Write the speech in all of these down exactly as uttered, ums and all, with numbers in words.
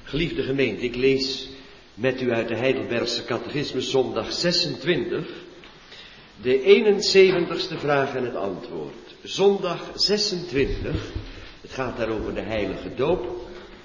Geliefde gemeente, ik lees met u uit de Heidelbergse Catechismus zondag zesentwintig, de eenenzeventigste vraag en het antwoord. Zondag zesentwintig, het gaat daar over de heilige doop.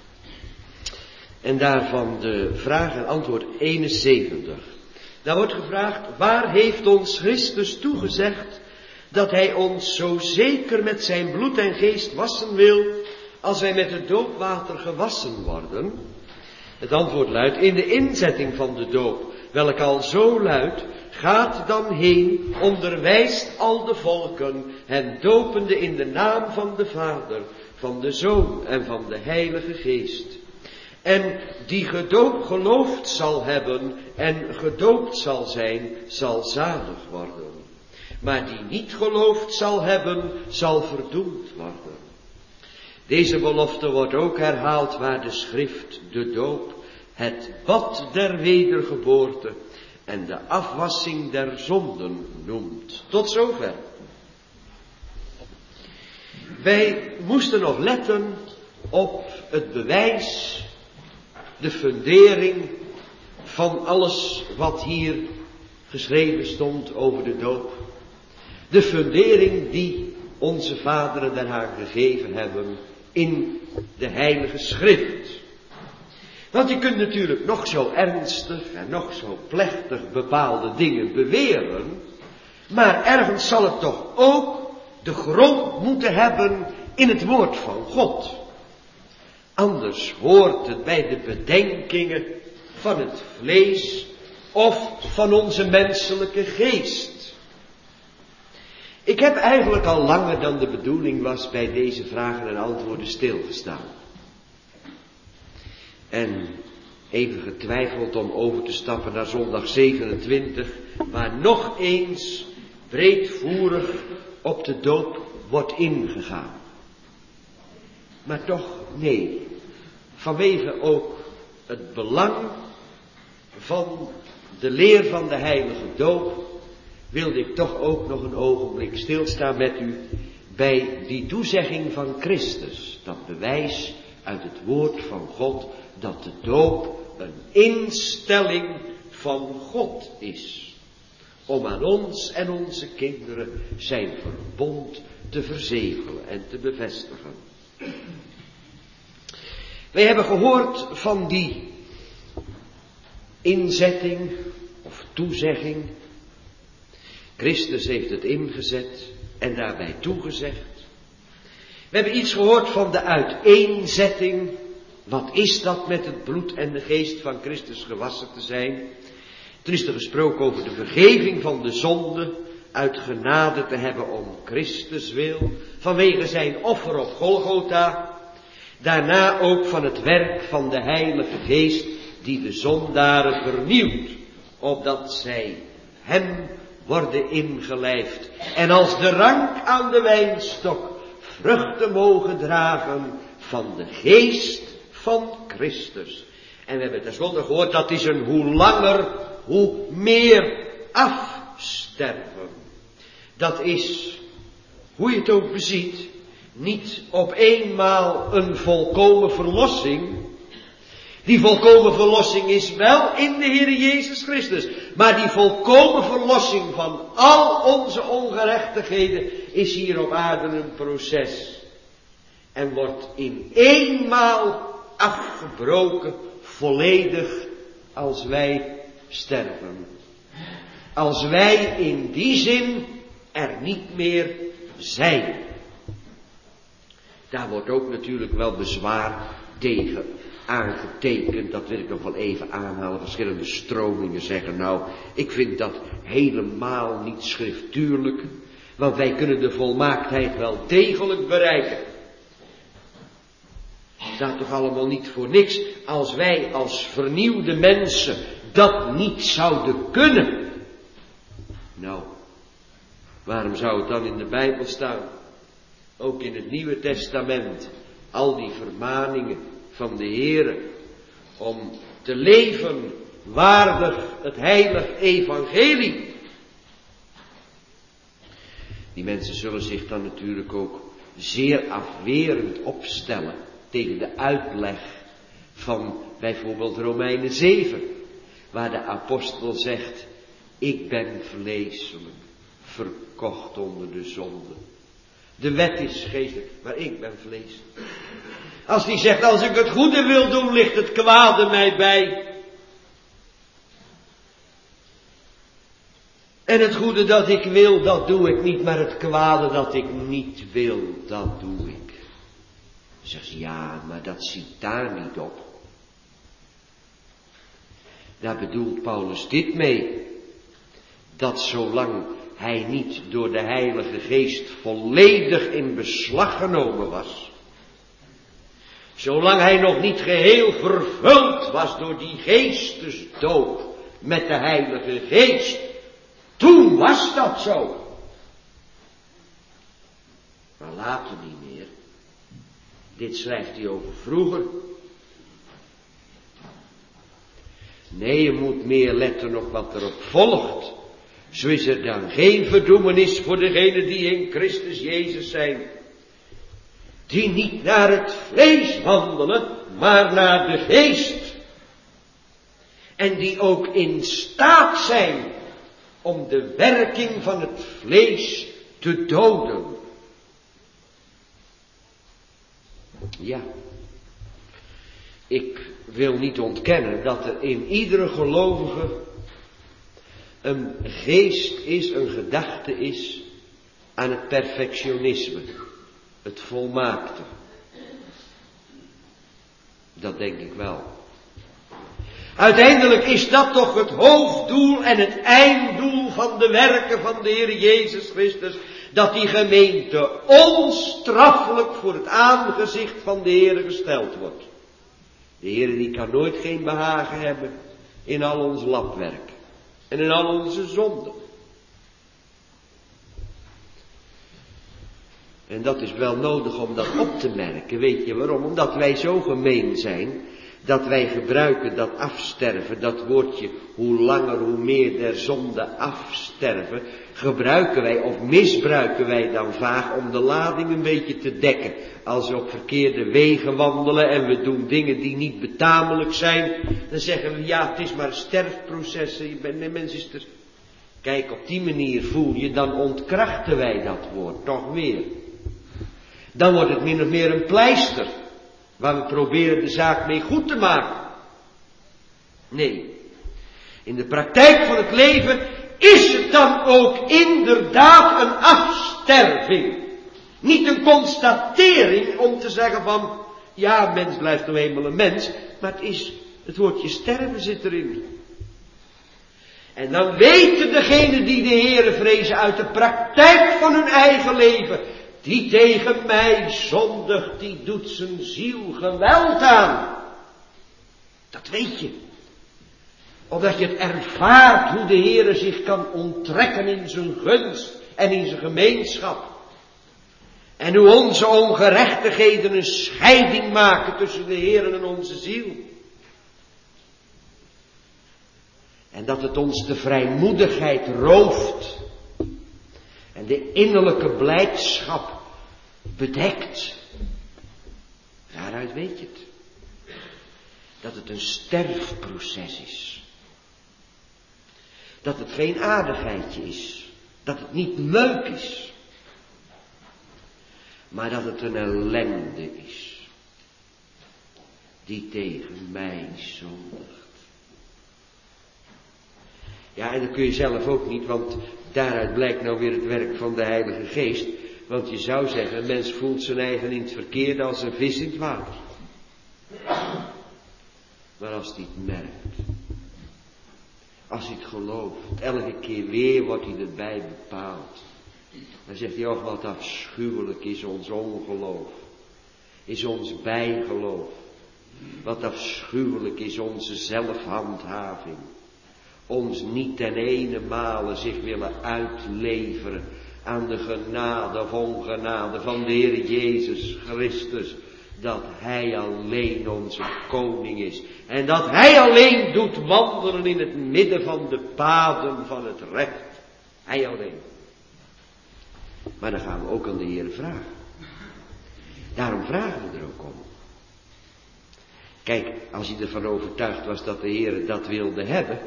En daarvan de vraag en antwoord eenenzeventig. Daar wordt gevraagd, waar heeft ons Christus toegezegd dat hij ons zo zeker met zijn bloed en geest wassen wil, als wij met het doopwater gewassen worden? Het antwoord luidt, in de inzetting van de doop, welke al zo luidt, gaat dan heen, onderwijst al de volken, hen dopende in de naam van de Vader, van de Zoon en van de Heilige Geest. En die gedoopt geloofd zal hebben en gedoopt zal zijn, zal zalig worden. Maar die niet geloofd zal hebben, zal verdoemd worden. Deze belofte wordt ook herhaald waar de schrift de doop, het bad der wedergeboorte en de afwassing der zonden noemt. Tot zover. Wij moesten nog letten op het bewijs, de fundering van alles wat hier geschreven stond over de doop. De fundering die onze vaderen daaraan gegeven hebben in de Heilige Schrift. Want je kunt natuurlijk nog zo ernstig en nog zo plechtig bepaalde dingen beweren, maar ergens zal het toch ook de grond moeten hebben in het woord van God. Anders hoort het bij de bedenkingen van het vlees of van onze menselijke geest. Ik heb eigenlijk al langer dan de bedoeling was bij deze vragen en antwoorden stilgestaan. En even getwijfeld om over te stappen naar zondag zevenentwintig, waar nog eens breedvoerig op de doop wordt ingegaan. Maar toch, nee, vanwege ook het belang van de leer van de heilige doop, wilde ik toch ook nog een ogenblik stilstaan met u bij die toezegging van Christus. Dat bewijs uit het woord van God dat de doop een instelling van God is. Om aan ons en onze kinderen zijn verbond te verzegelen en te bevestigen. Wij hebben gehoord van die inzetting of toezegging. Christus heeft het ingezet en daarbij toegezegd. We hebben iets gehoord van de uiteenzetting. Wat is dat met het bloed en de geest van Christus gewassen te zijn? Toen is er gesproken over de vergeving van de zonde, uit genade te hebben om Christus wil, vanwege zijn offer op Golgotha. Daarna ook van het werk van de Heilige Geest, die de zondaren vernieuwt, opdat zij hem worden ingelijfd. En als de rank aan de wijnstok vruchten mogen dragen van de geest van Christus. En we hebben tenslotte gehoord, dat is een hoe langer, hoe meer afsterven. Dat is, hoe je het ook beziet, niet op eenmaal een volkomen verlossing. Die volkomen verlossing is wel in de Heer Jezus Christus. Maar die volkomen verlossing van al onze ongerechtigheden is hier op aarde een proces. En wordt in eenmaal afgebroken, volledig, als wij sterven. Als wij in die zin er niet meer zijn. Daar wordt ook natuurlijk wel bezwaar tegen aangetekend. Dat wil ik nog wel even aanhalen. Verschillende stromingen zeggen, nou, ik vind dat helemaal niet schriftuurlijk. Want wij kunnen de volmaaktheid wel degelijk bereiken. Staat toch allemaal niet voor niks. Als wij als vernieuwde mensen dat niet zouden kunnen. Nou, waarom zou het dan in de Bijbel staan? Ook in het Nieuwe Testament. Al die vermaningen van de Heere. Om te leven waardig het heilig evangelie. Die mensen zullen zich dan natuurlijk ook zeer afwerend opstellen tegen de uitleg van bijvoorbeeld Romeinen zeven, waar de apostel zegt, ik ben vleeselijk, verkocht onder de zonde. De wet is geestelijk, maar ik ben vleeselijk. Als die zegt, als ik het goede wil doen, ligt het kwade mij bij. En het goede dat ik wil, dat doe ik niet, maar het kwade dat ik niet wil, dat doe ik. Dan zegt ze, ja, maar dat ziet daar niet op. Daar bedoelt Paulus dit mee. Dat zolang hij niet door de Heilige Geest volledig in beslag genomen was. Zolang hij nog niet geheel vervuld was door die geestesdoop met de Heilige Geest. Toen was dat zo. Maar later niet meer. Dit schrijft hij over vroeger. Nee, je moet meer letten op wat erop volgt. Zo is er dan geen verdoemenis voor degenen die in Christus Jezus zijn. Die niet naar het vlees wandelen, maar naar de geest. En die ook in staat zijn om de werking van het vlees te doden. Ja, ik wil niet ontkennen dat er in iedere gelovige een geest is, een gedachte is aan het perfectionisme, het volmaakte. Dat denk ik wel. Uiteindelijk is dat toch het hoofddoel en het einddoel van de werken van de Heer Jezus Christus. Dat die gemeente onstraffelijk voor het aangezicht van de Heer gesteld wordt. De Heer die kan nooit geen behagen hebben in al ons labwerk. En in al onze zonden. En dat is wel nodig om dat op te merken. Weet je waarom? Omdat wij zo gemeen zijn. Dat wij gebruiken dat afsterven, dat woordje, hoe langer hoe meer der zonde afsterven, gebruiken wij of misbruiken wij dan vaak om de lading een beetje te dekken. Als we op verkeerde wegen wandelen en we doen dingen die niet betamelijk zijn, dan zeggen we, ja, het is maar een sterfproces, je bent, nee, mens is er. Kijk, op die manier voel je, dan ontkrachten wij dat woord toch weer. Dan wordt het min of meer een pleister. Waar we proberen de zaak mee goed te maken. Nee. In de praktijk van het leven is het dan ook inderdaad een afsterving. Niet een constatering om te zeggen van, ja, mens blijft nou eenmaal een mens. Maar het is, het woordje sterven zit erin. En dan weten degenen die de Heere vrezen uit de praktijk van hun eigen leven. Die tegen mij zondigt, die doet zijn ziel geweld aan. Dat weet je. Omdat je het ervaart hoe de Heere zich kan onttrekken in zijn gunst en in zijn gemeenschap. En hoe onze ongerechtigheden een scheiding maken tussen de Heere en onze ziel. En dat het ons de vrijmoedigheid rooft. En de innerlijke blijdschap bedekt. Daaruit weet je het. Dat het een sterfproces is. Dat het geen aardigheidje is. Dat het niet leuk is. Maar dat het een ellende is. Die tegen mij zondigt. Ja, en dat kun je zelf ook niet, want daaruit blijkt nou weer het werk van de Heilige Geest. Want je zou zeggen, een mens voelt zijn eigen in het verkeerde als een vis in het water. Maar als hij het merkt, als hij het gelooft, elke keer weer wordt hij erbij bepaald. Dan zegt hij, oh wat afschuwelijk is ons ongeloof, is ons bijgeloof. Wat afschuwelijk is onze zelfhandhaving. Ons niet ten ene male zich willen uitleveren aan de genade of ongenade van de Heer Jezus Christus. Dat Hij alleen onze koning is. En dat Hij alleen doet wandelen in het midden van de paden van het recht. Hij alleen. Maar dan gaan we ook aan de Heer vragen. Daarom vragen we er ook om. Kijk, als hij ervan overtuigd was dat de Heer dat wilde hebben,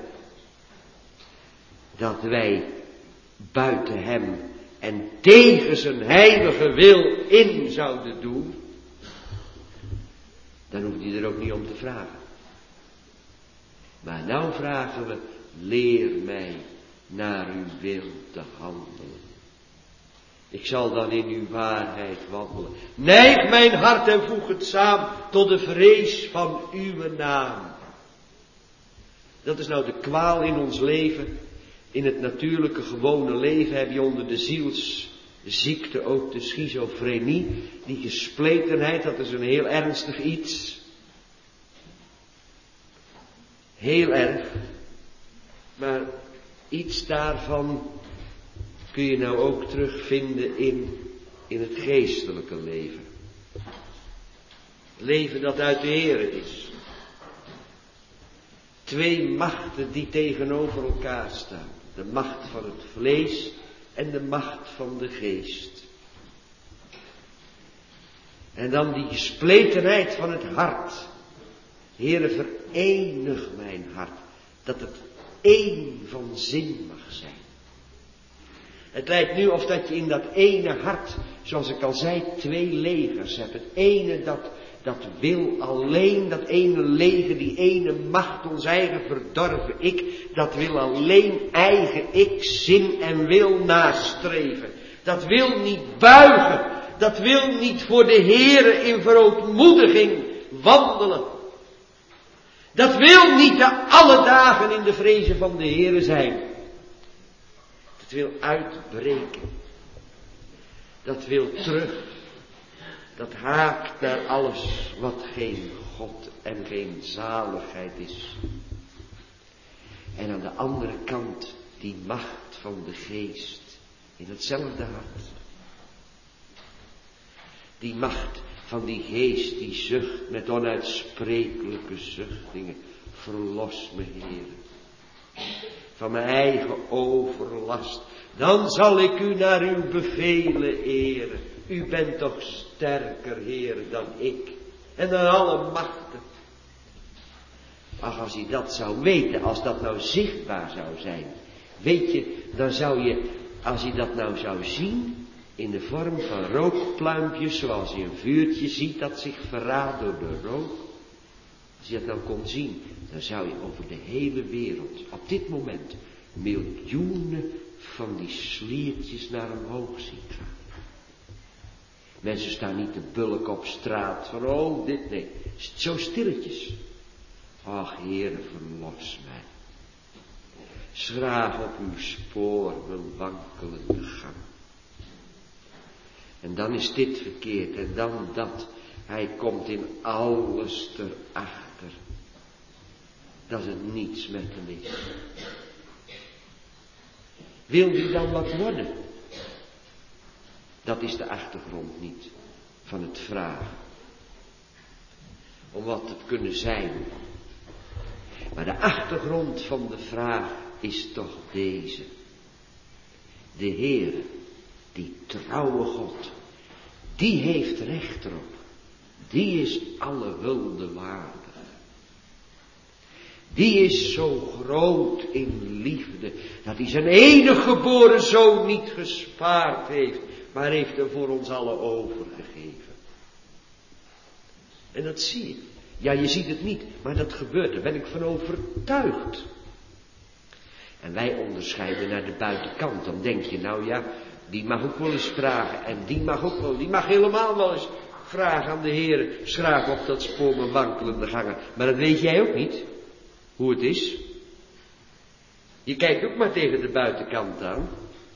dat wij buiten hem en tegen zijn heilige wil in zouden doen, dan hoeft hij er ook niet om te vragen. Maar nou vragen we, leer mij naar uw wil te handelen. Ik zal dan in uw waarheid wandelen. Neig mijn hart en voeg het samen tot de vrees van uw naam. Dat is nou de kwaal in ons leven. In het natuurlijke gewone leven heb je onder de zielsziekte ook de schizofrenie. Die gespletenheid, dat is een heel ernstig iets. Heel erg. Maar iets daarvan kun je nou ook terugvinden in, in het geestelijke leven. Leven dat uit de Heere is. Twee machten die tegenover elkaar staan. De macht van het vlees en de macht van de geest. En dan die gespletenheid van het hart. Heere, verenig mijn hart. Dat het één van zin mag zijn. Het lijkt nu of dat je in dat ene hart, zoals ik al zei, twee legers hebt. Het ene dat, dat wil alleen, dat ene leger, die ene macht, ons eigen verdorven ik, dat wil alleen eigen ik, zin en wil nastreven. Dat wil niet buigen, dat wil niet voor de Heere in verootmoediging wandelen. Dat wil niet de alle dagen in de vrezen van de Heere zijn. Dat wil uitbreken. Dat wil terug. Dat haakt naar alles wat geen God en geen zaligheid is. En aan de andere kant die macht van de geest in hetzelfde hart. Die macht van die geest die zucht met onuitsprekelijke zuchtingen. Verlos me, Heer. Van mijn eigen overlast. Dan zal ik u naar uw bevelen eren. U bent toch sterker, Heer, dan ik. En dan alle machten. Ach, als hij dat zou weten, als dat nou zichtbaar zou zijn. Weet je, dan zou je, als hij dat nou zou zien, in de vorm van rookpluimpjes, zoals je een vuurtje ziet dat zich verraadt door de rook. Als je dat nou kon zien, dan zou je over de hele wereld, op dit moment, miljoenen van die sliertjes naar omhoog zien gaan. Mensen staan niet te bulken op straat van, oh, dit, nee. Zo stilletjes. Ach, Heere, verlos mij. Schraag op uw spoor mijn wankelende gang. En dan is dit verkeerd en dan dat. Hij komt in alles erachter. Dat het niets met hem is. Wil hij dan wat worden? Dat is de achtergrond niet van het vragen. Om wat te kunnen zijn. Maar de achtergrond van de vraag is toch deze. De Heere, die trouwe God, die heeft recht erop. Die is alle hulde waardig. Die is zo groot in liefde, dat hij zijn enige geboren zoon niet gespaard heeft, maar heeft hem voor ons allen overgegeven. En dat zie je. Ja, je ziet het niet, maar dat gebeurt, daar ben ik van overtuigd. En wij onderscheiden naar de buitenkant, dan denk je, nou ja, die mag ook wel eens vragen, en die mag ook wel, die mag helemaal wel eens vragen aan de Heer, schraag op dat spoor mijn wankelende gangen. Maar dat weet jij ook niet, hoe het is. Je kijkt ook maar tegen de buitenkant aan.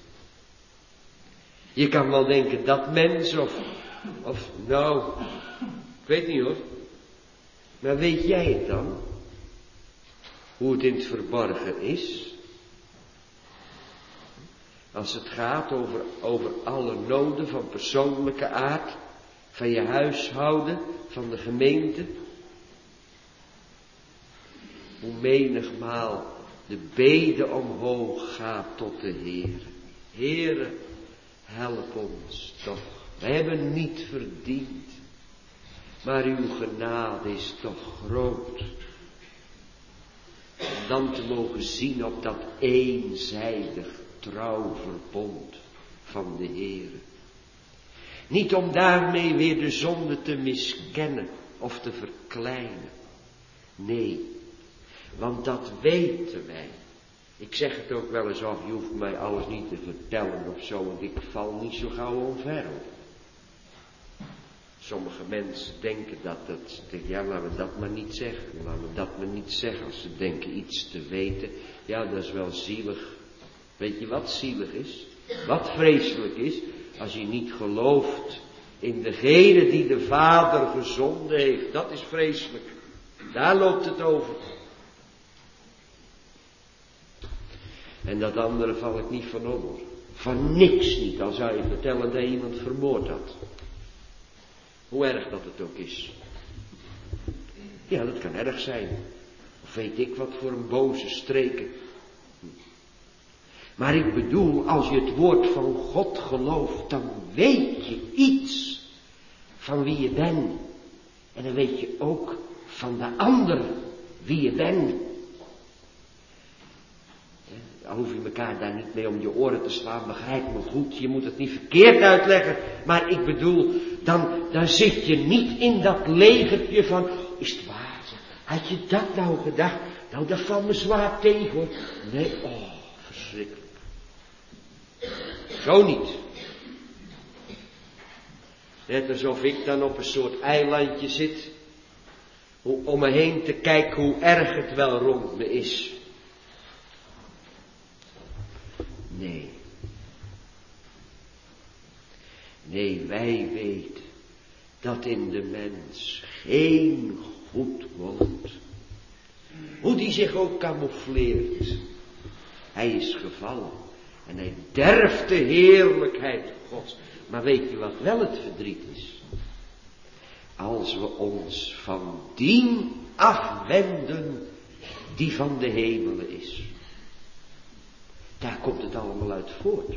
Je kan wel denken, dat mens, of, of nou, ik weet niet hoor. Maar weet jij het dan? Hoe het in het verborgen is? Als het gaat over, over alle noden van persoonlijke aard, van je huishouden, van de gemeente. Hoe menigmaal de bede omhoog gaat tot de Heer. Heere, help ons toch. Wij hebben niet verdiend. Maar uw genade is toch groot. Om dan te mogen zien op dat eenzijdig trouw verbond van de Heere. Niet om daarmee weer de zonde te miskennen of te verkleinen. Nee, want dat weten wij. Ik zeg het ook wel eens af, je hoeft mij alles niet te vertellen of zo, want ik val niet zo gauw omver. Sommige mensen denken dat, dat ja, laten we dat maar niet zeggen, laten we dat maar niet zeggen. Als ze denken iets te weten, ja, dat is wel zielig. Weet je wat zielig is? Wat vreselijk is? Als je niet gelooft in degene die de Vader gezonden heeft. Dat is vreselijk. Daar loopt het over. En dat andere val ik niet van onder. Van niks niet. Dan zou je vertellen dat iemand vermoord had. Hoe erg dat het ook is. Ja, dat kan erg zijn. Of weet ik wat voor een boze streken. Maar ik bedoel, als je het woord van God gelooft, dan weet je iets van wie je bent. En dan weet je ook van de ander wie je bent. Dan hoef je elkaar daar niet mee om je oren te slaan, begrijp me goed, je moet het niet verkeerd uitleggen. Maar ik bedoel, dan, dan zit je niet in dat legertje van, is het waar, had je dat nou gedacht? Nou, dat valt me zwaar tegen hoor. Nee, oh, verschrikkelijk. Zo niet. Net alsof ik dan op een soort eilandje zit, om me heen te kijken hoe erg het wel rond me is. Nee. Nee, wij weten dat in de mens geen goed woont. Hoe die zich ook camoufleert. Hij is gevallen. En hij derft de heerlijkheid Gods. Maar weet je wat wel het verdriet is? Als we ons van die afwenden die van de hemelen is. Daar komt het allemaal uit voort.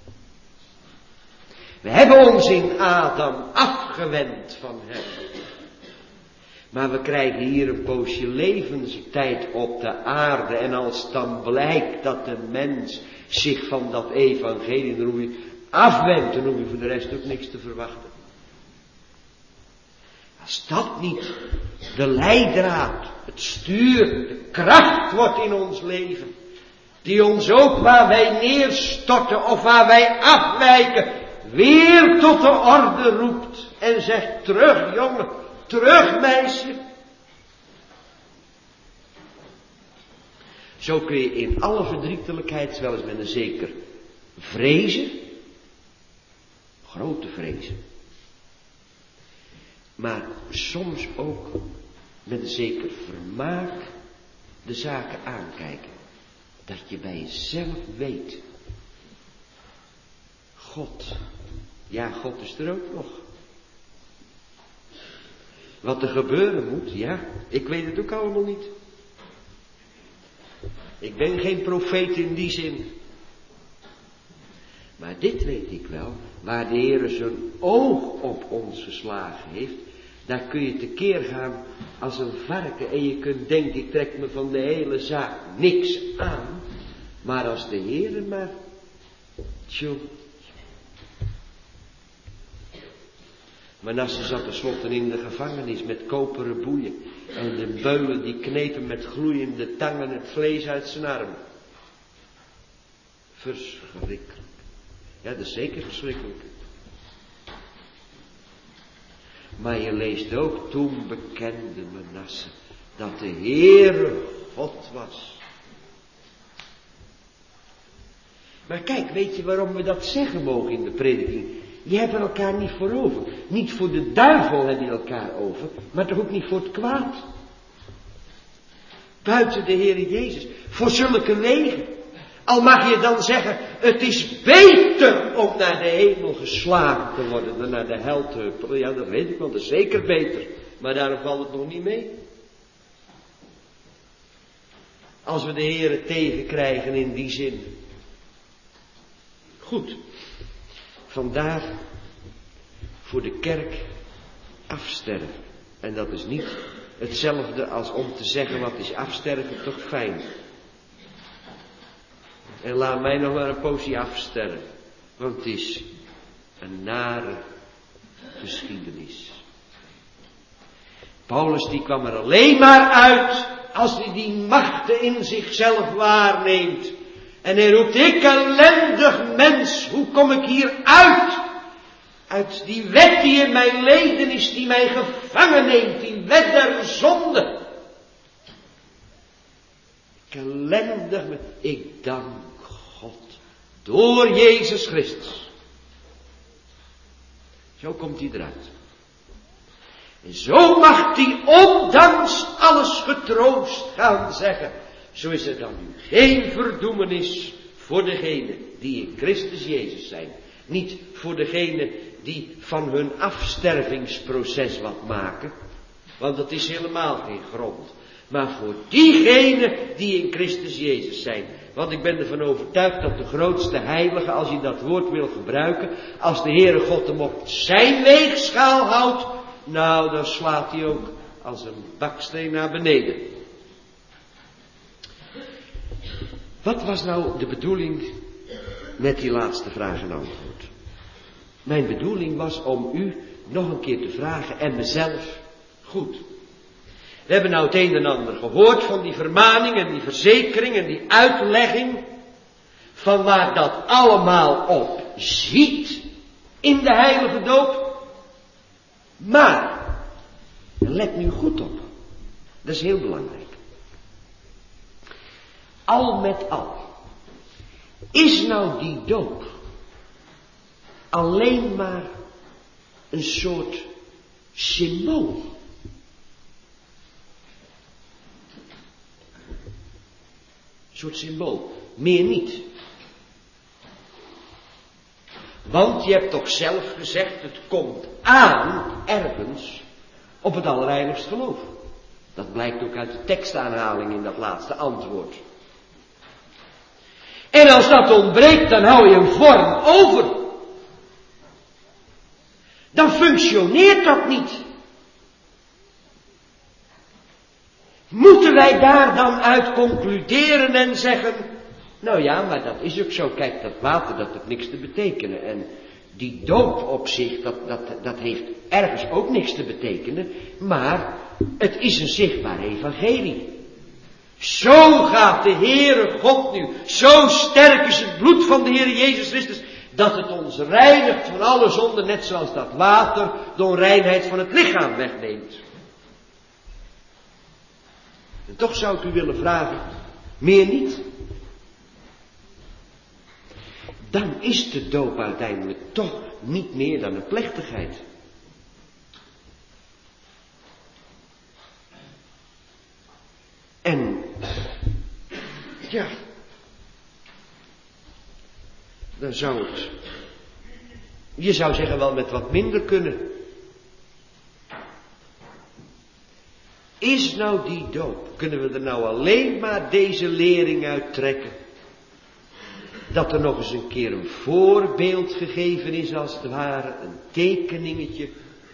We hebben ons in Adam afgewend van hem. Maar we krijgen hier een poosje levenstijd op de aarde. En als dan blijkt dat de mens zich van dat evangelie, dan hoef je afwendt, dan hoef je voor de rest ook niks te verwachten. Als dat niet de leidraad, het stuur, de kracht wordt in ons leven. Die ons ook waar wij neerstorten of waar wij afwijken, weer tot de orde roept. En zegt, terug jongen, terug meisje. Zo kun je in alle verdrietelijkheid, wel eens met een zeker vrezen, grote vrezen, maar soms ook met een zeker vermaak de zaken aankijken. Dat je bij jezelf weet, God, ja, God is er ook nog. Wat er gebeuren moet, ja, ik weet het ook allemaal niet. Ik ben geen profeet in die zin. Maar dit weet ik wel, waar de Heer zijn oog op ons geslagen heeft, daar kun je tekeer gaan als een varken en je kunt denken, ik trek me van de hele zaak niks aan. Maar als de Heer maar, tjoh. Manasse zat tenslotte in de gevangenis met koperen boeien. En de beulen die knepen met gloeiende tangen het vlees uit zijn arm. Verschrikkelijk. Ja, dat is zeker verschrikkelijk. Maar je leest ook, toen bekende Manasse dat de Heere God was. Maar kijk, weet je waarom we dat zeggen mogen in de prediking? Je hebt er elkaar niet voor over. Niet voor de duivel heb je elkaar over, maar toch ook niet voor het kwaad. Buiten de Heere Jezus. Voor zulke wegen. Al mag je dan zeggen, het is beter om naar de hemel geslagen te worden dan naar de hel te huppelen. Ja, dat weet ik wel, dat is zeker beter. Maar daarom valt het nog niet mee. Als we de Heere tegenkrijgen in die zin. Goed. Vandaar voor de kerk afsterven. En dat is niet hetzelfde als om te zeggen wat is afsterven toch fijn. En laat mij nog maar een poosje afsterven. Want het is een nare geschiedenis. Paulus die kwam er alleen maar uit als hij die machten in zichzelf waarneemt. En hij roept, ik ellendig mens, hoe kom ik hier uit? Uit die wet die in mijn leden is, die mij gevangen neemt, die wet der zonde. Ik ellendig mens, ik dank God door Jezus Christus. Zo komt hij eruit. En zo mag hij ondanks alles getroost gaan zeggen. Zo is er dan nu geen verdoemenis voor degenen die in Christus Jezus zijn. Niet voor degenen die van hun afstervingsproces wat maken. Want dat is helemaal geen grond. Maar voor diegenen die in Christus Jezus zijn. Want ik ben ervan overtuigd dat de grootste heilige, als je dat woord wil gebruiken, als de Heere God hem op zijn weegschaal houdt, nou dan slaat hij ook als een baksteen naar beneden. Wat was nou de bedoeling met die laatste vraag en antwoord? Mijn bedoeling was om u nog een keer te vragen en mezelf goed. We hebben nou het een en ander gehoord van die vermaning en die verzekering en die uitlegging van waar dat allemaal op ziet in de heilige doop. Maar, let nu goed op, dat is heel belangrijk. Al met al, is nou die doop alleen maar een soort symbool? Een soort symbool, meer niet. Want je hebt toch zelf gezegd, het komt aan ergens op het allerheiligst geloof. Dat blijkt ook uit de tekstaanhaling in dat laatste antwoord. En als dat ontbreekt, dan hou je een vorm over. Dan functioneert dat niet. Moeten wij daar dan uit concluderen en zeggen, nou ja, maar dat is ook zo, kijk, dat water, dat heeft niks te betekenen. En die doop op zich, dat, dat, dat heeft ergens ook niks te betekenen, maar het is een zichtbaar evangelie. Zo gaat de Heere God nu, zo sterk is het bloed van de Heere Jezus Christus, dat het ons reinigt van alle zonden, net zoals dat water de onreinheid van het lichaam wegneemt. En toch zou ik u willen vragen, meer niet? Dan is de doop uiteindelijk toch niet meer dan een plechtigheid. En, ja, dan zou het, je zou zeggen wel met wat minder kunnen. Is nou die doop, kunnen we er nou alleen maar deze lering uit trekken? Dat er nog eens een keer een voorbeeld gegeven is als het ware, een tekeningetje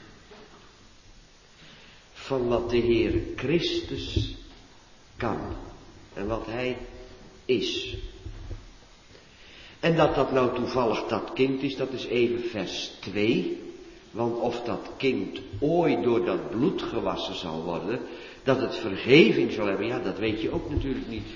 van wat de Heere Christus kan en wat Hij is. En dat dat nou toevallig dat kind is, dat is even vers twee. Want of dat kind ooit door dat bloed gewassen zal worden, dat het vergeving zal hebben, ja, dat weet je ook natuurlijk niet.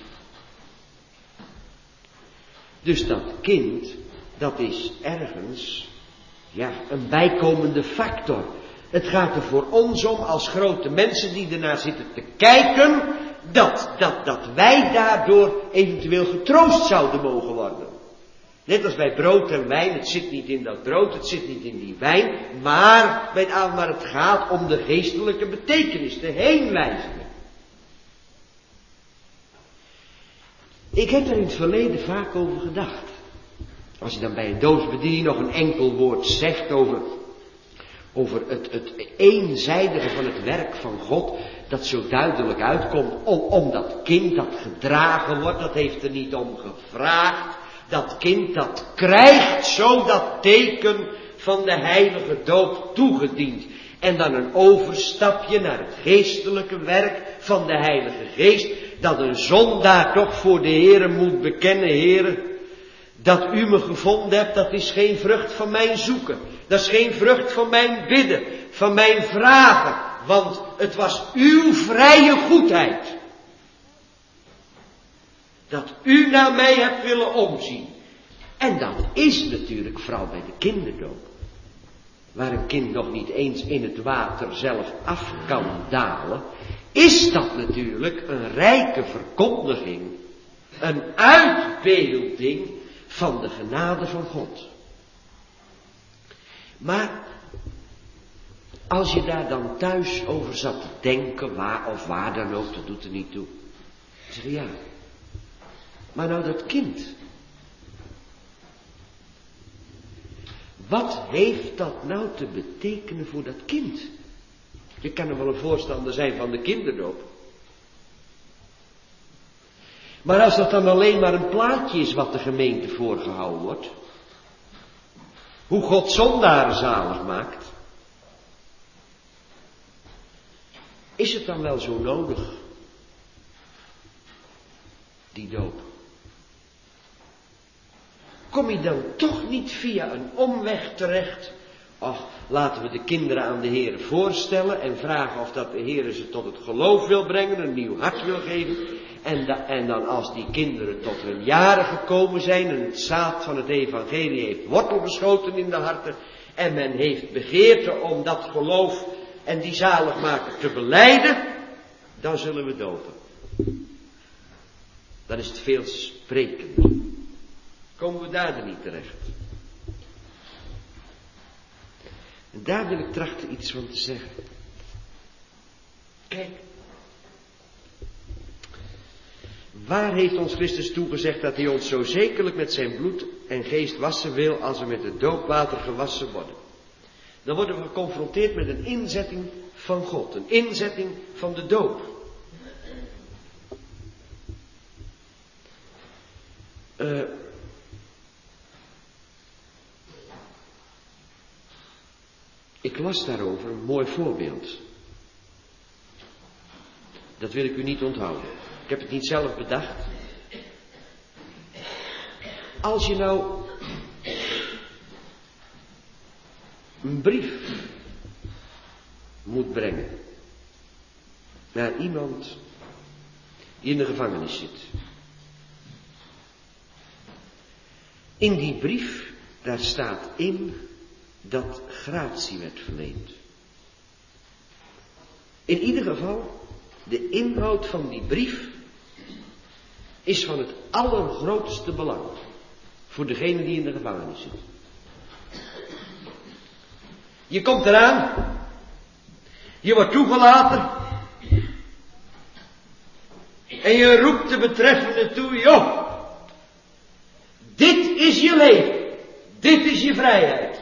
Dus dat kind, dat is ergens, ja, een bijkomende factor. Het gaat er voor ons om, als grote mensen die ernaar zitten te kijken, dat, dat, dat wij daardoor eventueel getroost zouden mogen worden. Net als bij brood en wijn, het zit niet in dat brood, het zit niet in die wijn, maar, bij het, maar het gaat om de geestelijke betekenis, de heenwijzingen. Ik heb er in het verleden vaak over gedacht. Als je dan bij een doopsbediening nog een enkel woord zegt over, over het, het eenzijdige van het werk van God, dat zo duidelijk uitkomt, om, om dat kind dat gedragen wordt, dat heeft er niet om gevraagd. Dat kind dat krijgt zo dat teken van de heilige doop toegediend. En dan een overstapje naar het geestelijke werk van de Heilige Geest. Dat een zondaar toch voor de Heere moet bekennen, Heere. Dat u me gevonden hebt, dat is geen vrucht van mijn zoeken. Dat is geen vrucht van mijn bidden, van mijn vragen. Want het was uw vrije goedheid. Dat u naar mij hebt willen omzien. En dat is natuurlijk vooral bij de kinderdoop. Waar een kind nog niet eens in het water zelf af kan dalen. Is dat natuurlijk een rijke verkondiging. Een uitbeelding van de genade van God. Maar als je daar dan thuis over zat te denken, waar of waar dan ook, dat doet er niet toe. Zeg je ja, maar nou dat kind. Wat heeft dat nou te betekenen voor dat kind? Je kan er wel een voorstander zijn van de kinderdoop. Maar als dat dan alleen maar een plaatje is wat de gemeente voorgehouden wordt. Hoe God zondaren zalig maakt. Is het dan wel zo nodig? Die doop. Kom je dan toch niet via een omweg terecht? Of laten we de kinderen aan de Heer voorstellen en vragen of dat de Heer ze tot het geloof wil brengen, een nieuw hart wil geven. En, da, en dan als die kinderen tot hun jaren gekomen zijn en het zaad van het evangelie heeft wortel geschoten in de harten. En men heeft begeerte om dat geloof en die zaligmaker te belijden. Dan zullen we dopen. Dan is het veel sprekender. Komen we daar dan niet terecht? En daar wil ik trachten iets van te zeggen. Kijk. Waar heeft ons Christus toegezegd dat hij ons zo zekerlijk met zijn bloed en geest wassen wil als we met het doopwater gewassen worden? Dan worden we geconfronteerd met een inzetting van God. Een inzetting van de doop. Uh, ik las daarover een mooi voorbeeld. Dat wil ik u niet onthouden. Ik heb het niet zelf bedacht. Als je nou een brief moet brengen naar iemand die in de gevangenis zit. In die brief, daar staat in dat gratie werd verleend. In ieder geval, de inhoud van die brief is van het allergrootste belang voor degene die in de gevangenis zit. Je komt eraan, je wordt toegelaten en je roept de betreffende toe, joh, dit is je leven, dit is je vrijheid.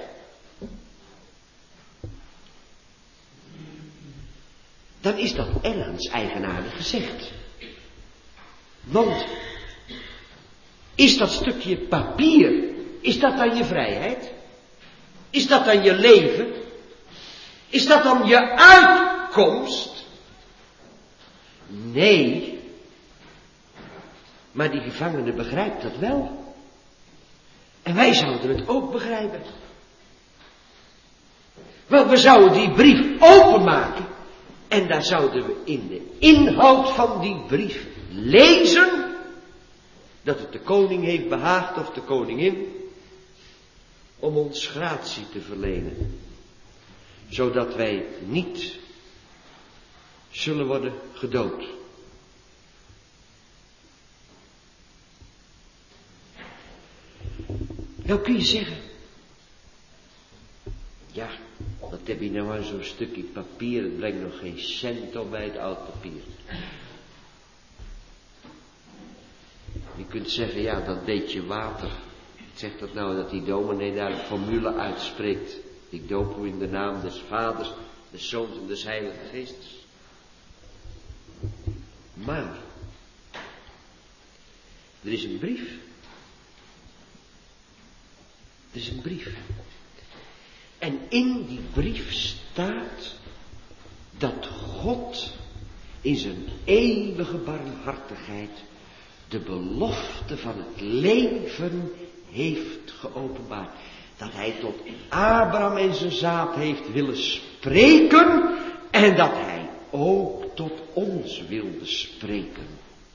Dan is dat ergens eigenaardig gezegd. Want is dat stukje papier, is dat dan je vrijheid? Is dat dan je leven? Is dat dan je uitkomst? Nee. Maar die gevangene begrijpt dat wel. En wij zouden het ook begrijpen. Wel, we zouden die brief openmaken. En daar zouden we in de inhoud van die brief lezen dat het de koning heeft behaagd of de koningin om ons gratie te verlenen. Zodat wij niet zullen worden gedood. Nou kun je zeggen, ja, wat heb je nou aan zo'n stukje papier, het brengt nog geen cent op bij het oud papier. Je kunt zeggen, ja, dat beetje water, zegt dat nou dat die dominee daar een formule uitspreekt. Ik doop u in de naam des Vaders, des Zoons en des Heilige Geestes. Maar, er is een brief. Er is een brief. En in die brief staat dat God in zijn eeuwige barmhartigheid de belofte van het leven heeft geopenbaard. Dat hij tot Abraham en zijn zaad heeft willen spreken en dat hij ook tot ons wilde spreken.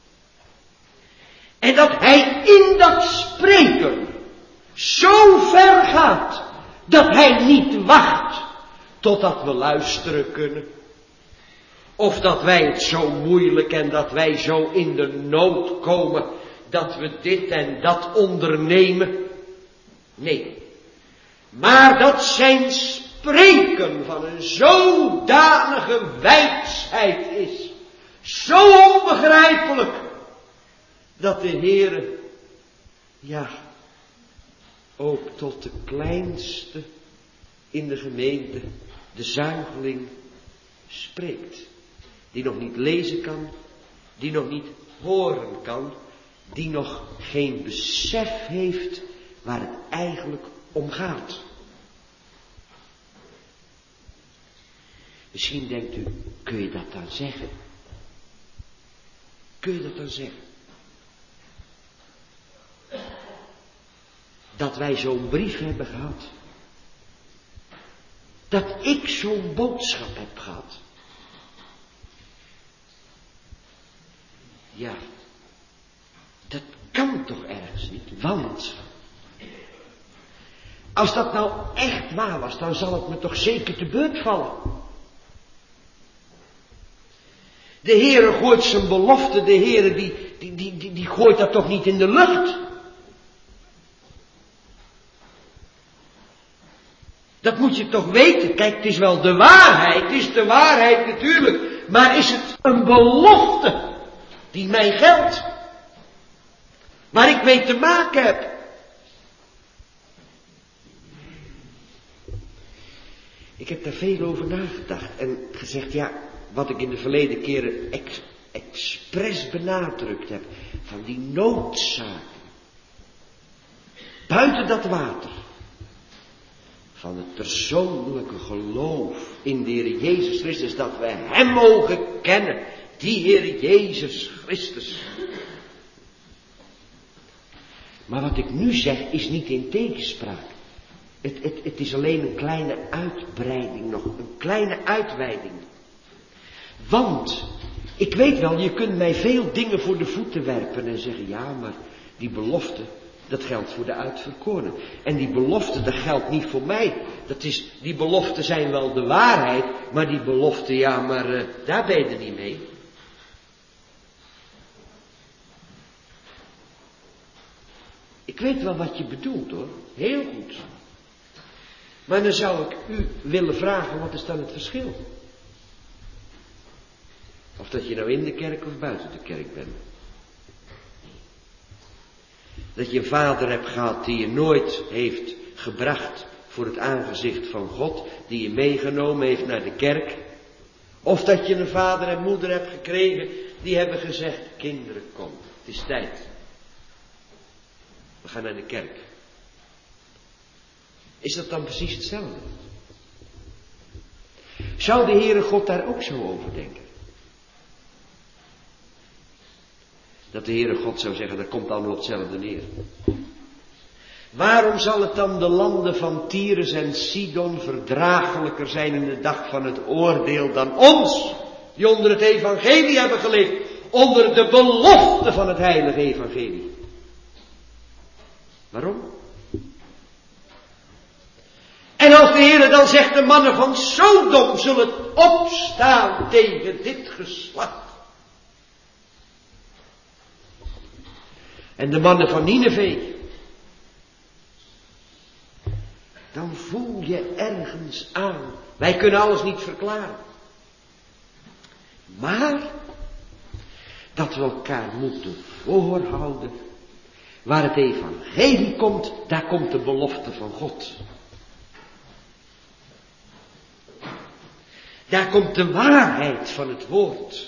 En dat hij in dat spreken zo ver gaat dat hij niet wacht totdat we luisteren kunnen. Of dat wij het zo moeilijk en dat wij zo in de nood komen dat we dit en dat ondernemen. Nee, maar dat zijn spreken van een zodanige wijsheid is, zo onbegrijpelijk, dat de Heere, ja, ook tot de kleinste in de gemeente, de zuigeling, spreekt. Die nog niet lezen kan, die nog niet horen kan, die nog geen besef heeft waar het eigenlijk om gaat. Misschien denkt u, kun je dat dan zeggen? Kun je dat dan zeggen? Dat wij zo'n brief hebben gehad. Dat ik zo'n boodschap heb gehad. Ja, dat kan toch ergens niet, want als dat nou echt waar was, dan zal het me toch zeker te beurt vallen. De Heere gooit zijn belofte, de Heere die, die, die, die, die gooit dat toch niet in de lucht. Dat moet je toch weten. Kijk, het is wel de waarheid, het is de waarheid natuurlijk, maar is het een belofte die mij geldt, waar ik mee te maken heb? Ik heb daar veel over nagedacht en gezegd, ja, wat ik in de verleden keren ex, expres benadrukt heb, van die noodzaak, buiten dat water, van het persoonlijke geloof in de Heer Jezus Christus, dat we Hem mogen kennen, die Heer Jezus Christus. Maar wat ik nu zeg is niet in tegenspraak. Het, het, het is alleen een kleine uitbreiding nog, een kleine uitweiding. Want, ik weet wel, je kunt mij veel dingen voor de voeten werpen en zeggen, ja, maar die belofte, dat geldt voor de uitverkorenen. En die belofte, dat geldt niet voor mij. Dat is, die beloften zijn wel de waarheid, maar die belofte, ja, maar uh, daar ben je er niet mee. Ik weet wel wat je bedoelt hoor, heel goed. Maar dan zou ik u willen vragen, wat is dan het verschil? Of dat je nou in de kerk of buiten de kerk bent. Dat je een vader hebt gehad die je nooit heeft gebracht voor het aangezicht van God, die je meegenomen heeft naar de kerk. Of dat je een vader en moeder hebt gekregen die hebben gezegd, kinderen kom, het is tijd. We gaan naar de kerk. Is dat dan precies hetzelfde? Zou de Heere God daar ook zo over denken? Dat de Heere God zou zeggen, dat komt allemaal op hetzelfde neer. Waarom zal het dan de landen van Tyrus en Sidon verdraaglijker zijn in de dag van het oordeel dan ons, die onder het evangelie hebben geleefd, onder de belofte van het heilige evangelie? Waarom? En als de Heere dan zegt, de mannen van Sodom zullen opstaan tegen dit geslacht. En de mannen van Nineve. Dan voel je ergens aan. Wij kunnen alles niet verklaren. Maar dat we elkaar moeten voorhouden. Waar het evangelie komt, daar komt de belofte van God. Daar komt de waarheid van het woord.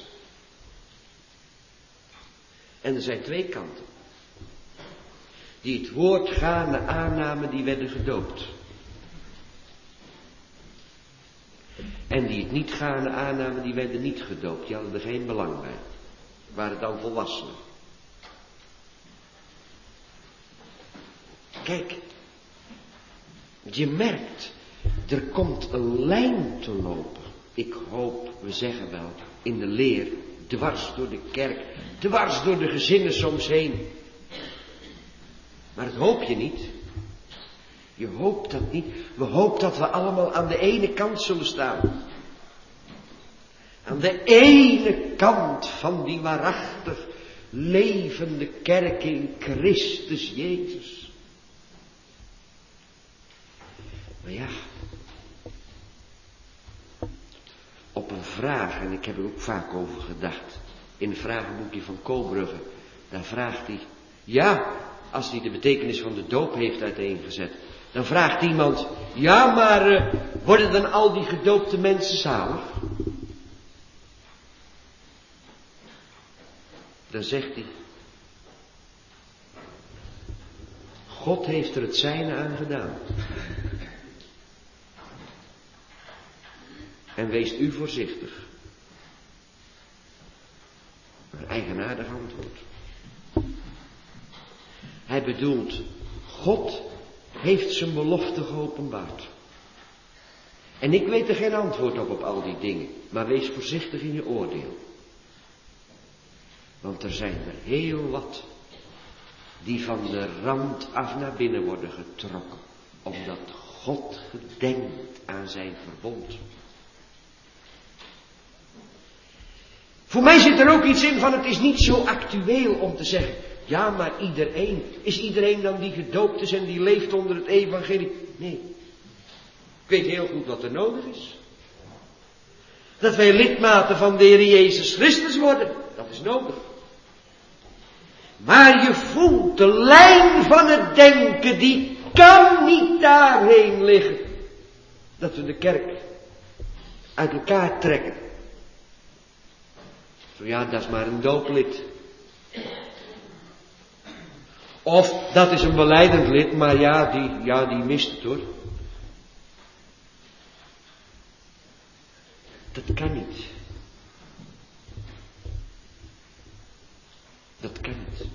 En er zijn twee kanten. Die het woord gaarne aannamen, die werden gedoopt. En die het niet gaarne aannamen, die werden niet gedoopt. Die hadden er geen belang bij. Waren dan volwassenen. Kijk, je merkt, er komt een lijn te lopen. Ik hoop, we zeggen wel, in de leer, dwars door de kerk, dwars door de gezinnen soms heen. Maar dat hoop je niet. Je hoopt dat niet. We hopen dat we allemaal aan de ene kant zullen staan. Aan de ene kant van die waarachtig levende kerk in Christus Jezus. Maar ja, op een vraag, en ik heb er ook vaak over gedacht, in het vragenboekje van Koolbrugge, daar vraagt hij, ja, als hij de betekenis van de doop heeft uiteengezet, dan vraagt iemand, ja, maar uh, worden dan al die gedoopte mensen zalig? Dan zegt hij, God heeft er het zijne aan gedaan. En wees u voorzichtig. Een eigenaardig antwoord. Hij bedoelt, God heeft zijn belofte geopenbaard. En ik weet er geen antwoord op op al die dingen. Maar wees voorzichtig in je oordeel. Want er zijn er heel wat die van de rand af naar binnen worden getrokken. Omdat God gedenkt aan zijn verbond. Voor mij zit er ook iets in van het is niet zo actueel om te zeggen. Ja, maar iedereen. Is iedereen dan die gedoopt is en die leeft onder het evangelie? Nee. Ik weet heel goed wat er nodig is. Dat wij lidmaten van de Heer Jezus Christus worden. Dat is nodig. Maar je voelt de lijn van het denken, die kan niet daarheen liggen. Dat we de kerk uit elkaar trekken. Zo ja, dat is maar een dooplid. Of dat is een belijdend lid, maar ja, die, ja, die mist het hoor. Dat kan niet. Dat kan niet.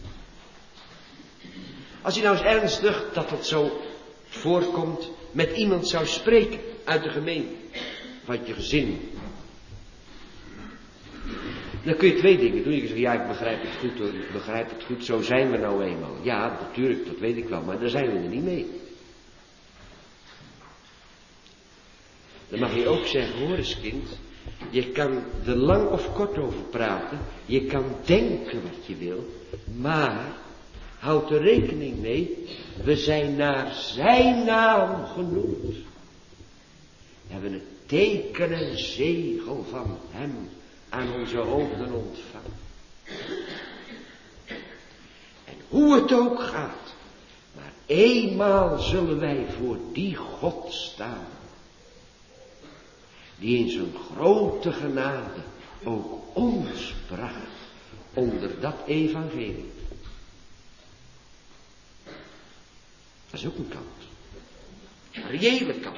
Als je nou eens ernstig, dat het zo voorkomt, met iemand zou spreken uit de gemeente, van je gezin. Dan kun je twee dingen doen. Je kunt zeggen, ja, ik begrijp het goed hoor, ik begrijp het goed, zo zijn we nou eenmaal. Ja, natuurlijk, dat weet ik wel, maar daar zijn we er niet mee. Dan mag je ook zeggen, hoor eens kind, je kan er lang of kort over praten, je kan denken wat je wil, maar houd er rekening mee, we zijn naar zijn naam genoemd. We hebben het teken en zegel van hem aan onze hoofden ontvangen. En hoe het ook gaat, maar eenmaal zullen wij voor die God staan, die in zijn grote genade ook ons bracht onder dat evangelie. Dat is ook een kant. Een reële kant.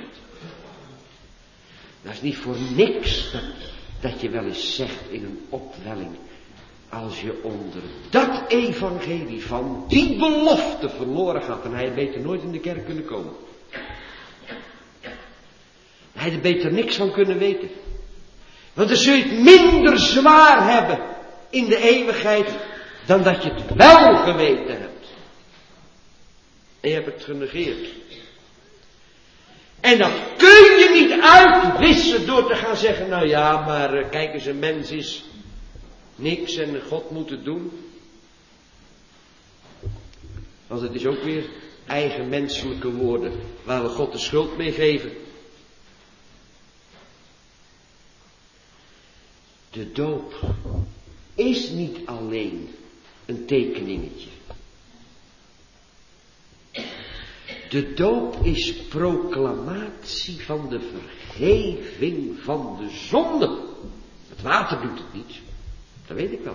Dat is niet voor niks dat, dat je wel eens zegt in een opwelling, als je onder dat evangelie van die belofte verloren gaat, dan had je beter nooit in de kerk kunnen komen. Dan had je er beter niks van kunnen weten. Want dan zul je het minder zwaar hebben in de eeuwigheid dan dat je het wel geweten hebt. En je hebt het genegeerd. En dat kun je niet uitwissen door te gaan zeggen, nou ja, maar kijk eens, een mens is niks en God moet het doen. Want het is ook weer eigen menselijke woorden waar we God de schuld mee geven. De doop is niet alleen een tekeningetje. De doop is proclamatie van de vergeving van de zonde. Het water doet het niet. Dat weet ik wel.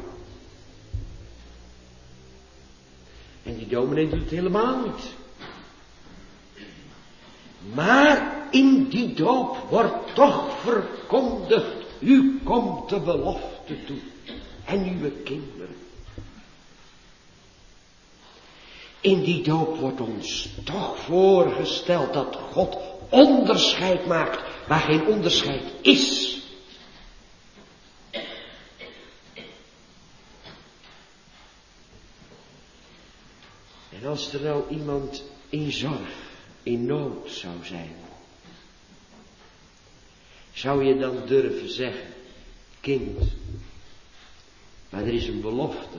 En die dominee doet het helemaal niet. Maar in die doop wordt toch verkondigd, u komt de belofte toe en uw kinderen. In die doop wordt ons toch voorgesteld dat God onderscheid maakt waar geen onderscheid is. En als er nou iemand in zorg, in nood zou zijn, zou je dan durven zeggen, kind, maar er is een belofte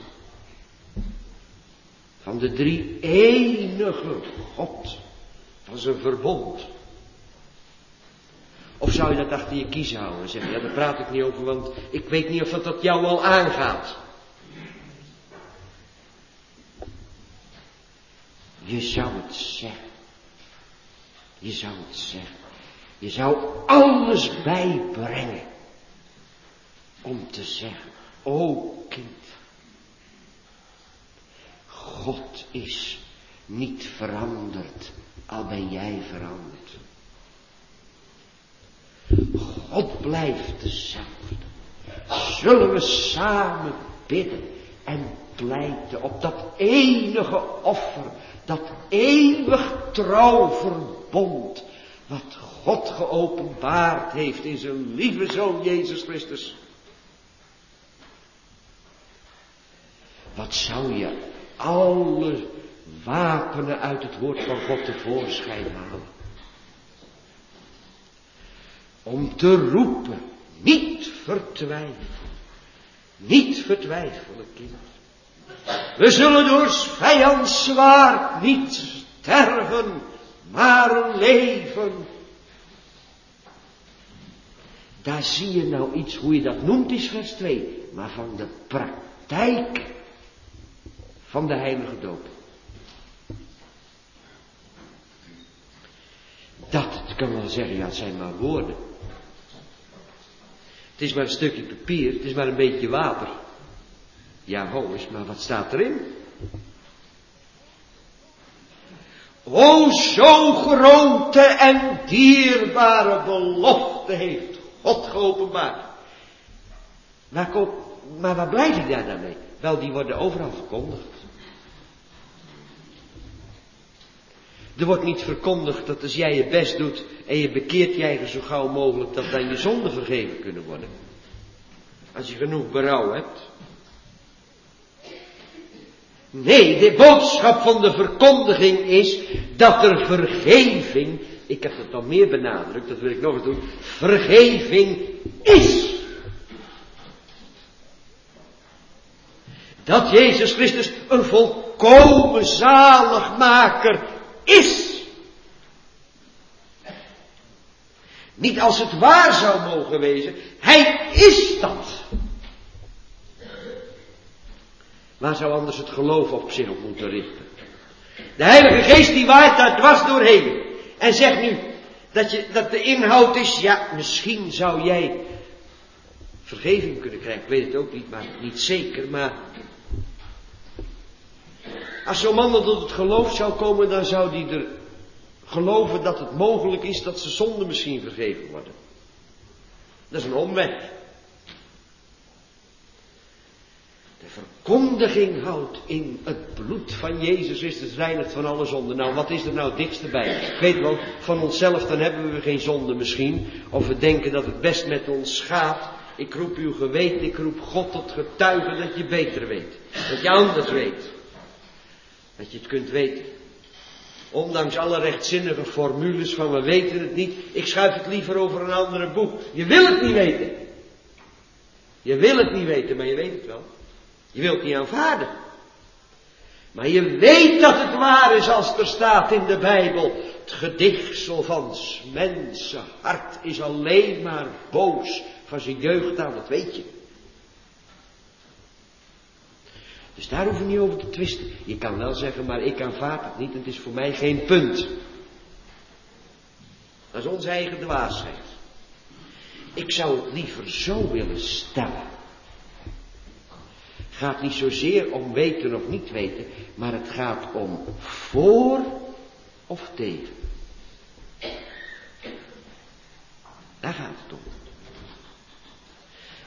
van de drie enige God, van zijn verbond. Of zou je dat achter je kiezen houden en zeggen, ja, daar praat ik niet over, want ik weet niet of dat, dat jou al aangaat. Je zou het zeggen. Je zou het zeggen. Je zou alles bijbrengen om te zeggen, o kind, God is niet veranderd, al ben jij veranderd. God blijft dezelfde. Zullen we samen bidden en pleiten op dat enige offer, dat eeuwig trouw verbond, wat God geopenbaard heeft in zijn lieve Zoon Jezus Christus. Wat zou je alle wapenen uit het woord van God tevoorschijn halen? Om te roepen, niet vertwijfelen, niet vertwijfelen, kind. We zullen door 's vijands zwaard niet sterven, maar leven. Daar zie je nou iets, hoe je dat noemt is vers twee, maar van de praktijk van de heilige doop. Dat, het kan wel zeggen, ja, het zijn maar woorden. Het is maar een stukje papier, het is maar een beetje water. Ja, ho eens, maar wat staat erin? O, zo grote en dierbare belofte heeft God geopenbaard. Maar, kom, maar waar blijf ik daar dan mee? Wel, die worden overal verkondigd. Er wordt niet verkondigd dat als jij je best doet en je bekeert je eigen zo gauw mogelijk, dat dan je zonden vergeven kunnen worden. Als je genoeg berouw hebt. Nee, de boodschap van de verkondiging is dat er vergeving, ik heb het al meer benadrukt, dat wil ik nog eens doen, vergeving is. Dat Jezus Christus een volkomen zaligmaker is. Niet als het waar zou mogen wezen, hij is dat. Waar zou anders het geloof op zich op moeten richten? De Heilige Geest die waait daar dwars doorheen. En zegt nu dat, je, dat de inhoud is, ja, misschien zou jij vergeving kunnen krijgen. Ik weet het ook niet, maar niet zeker. Maar als zo'n man tot het geloof zou komen, dan zou die er geloven dat het mogelijk is dat zijn zonden misschien vergeven worden. Dat is een omweg. De verkondiging houdt in het bloed van Jezus Christus reinigt van alle zonden. Nou, wat is er nou het dichtste bij? Ik weet wel, van onszelf dan hebben we geen zonde misschien. Of we denken dat het best met ons gaat. Ik roep uw geweten, ik roep God tot getuige dat je beter weet. Dat je anders weet. Dat je het kunt weten. Ondanks alle rechtzinnige formules van we weten het niet. Ik schuif het liever over een andere boek. Je wil het niet weten. Je wil het niet weten, maar je weet het wel. Je wilt het niet aanvaarden. Maar je weet dat het waar is als er staat in de Bijbel. Het gedichtsel van 's mensen hart is alleen maar boos van zijn jeugd aan, dat weet je. Dus daar hoeven we niet over te twisten. Je kan wel zeggen, maar ik aanvaard het niet en het is voor mij geen punt. Dat is onze eigen dwaasheid. Ik zou het liever zo willen stellen. Het gaat niet zozeer om weten of niet weten, maar het gaat om voor of tegen.